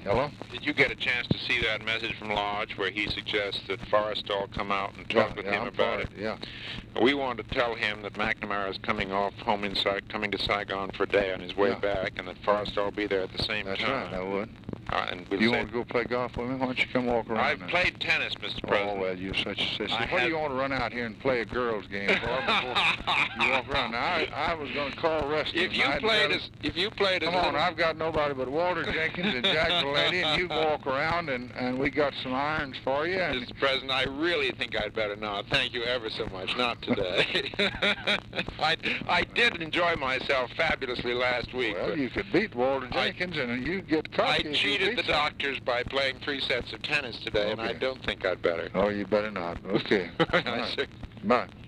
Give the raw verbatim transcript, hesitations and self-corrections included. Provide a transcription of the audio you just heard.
Hello? Did you get a chance to see that message from Lodge where he suggests that Forrestal come out and talk yeah, with yeah, him I'm about for it? Yeah. We wanted to tell him that McNamara is coming off home in Sa coming to Saigon for a day on his way Yeah. back, and that Forrestal will be there at the same That's time. right, I would. Uh, and we'll You say, want to go play golf with me? Why don't you come walk around? I've now? played tennis, Mister President. Oh, well, you're such a sissy. I What do have- you want to run out here and play a girls' game for before you walk around? Now, I, I was going to call Rustin. If you I'd played rather- as, if you played as Come on, little- I've got nobody but Walter Jenkins and Jack Valady, and you can walk around, and, and we got some irons for you. And Mister President, I really think I'd better not. Thank you ever so much. Not today. I, I did enjoy myself fabulously last week. well, but you could beat Walter I- Jenkins, and you get I cocky. if you cheated beat the somebody. doctors by playing three sets of tennis today, and I Okay. don't think I'd better. Oh, you better not. Okay. All I right. see. Bye.